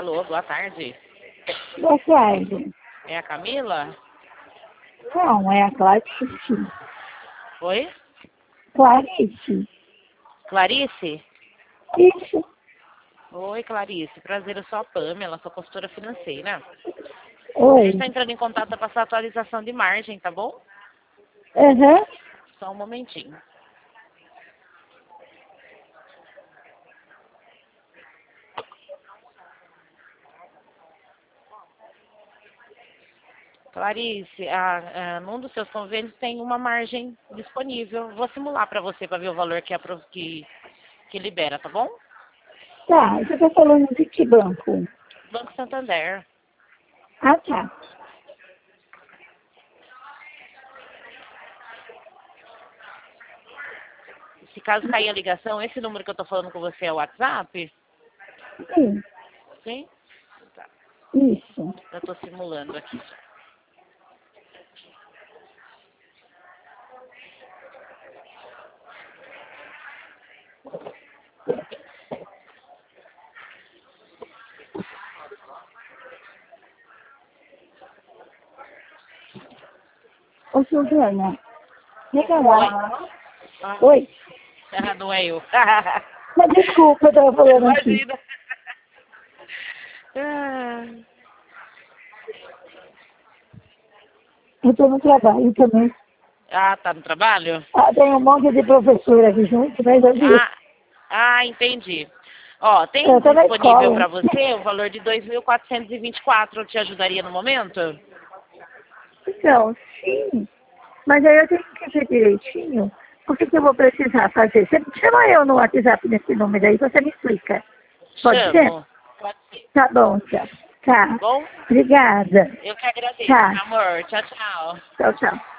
Alô, boa tarde. Boa tarde. É a Camila? Não, é a Clarice. Oi? Clarice. Clarice? Isso. Oi, Clarice. Prazer, eu sou a Pamela, sou consultora financeira. A Oi. gente está entrando em contato para passar a atualização de margem, tá bom? Aham. Só um momentinho. Clarice, num dos seus convênios tem uma margem disponível. Vou simular para você para ver o valor que libera, tá bom? Tá, você tá falando de que banco? Banco Santander. Ah, tá. Se caso cair a ligação, esse número que eu tô falando com você é o WhatsApp? Sim, Sim? Tá. isso. Eu tô simulando aqui. Ô, Silvana, liga lá. Ah, Oi. não é eu. Mas desculpa, eu tava falando aqui. Imagina. Ah, Eu tô no trabalho também. tá no trabalho? Tem um monte de professor aqui junto, mas eu vi. Entendi. Ó, tem Eu tô na disponível escola. para você o valor de 2.424. Te ajudaria no momento? Então, sim. Mas aí eu tenho que ver direitinho o que eu vou precisar fazer. Você chama eu no WhatsApp nesse número aí, você me explica. Pode ser? Chamo. Pode ser. Tá bom, tchau. Tá Tá. bom? Obrigada. Eu que agradeço, Tá. meu amor. Tchau, tchau. Tchau, tchau.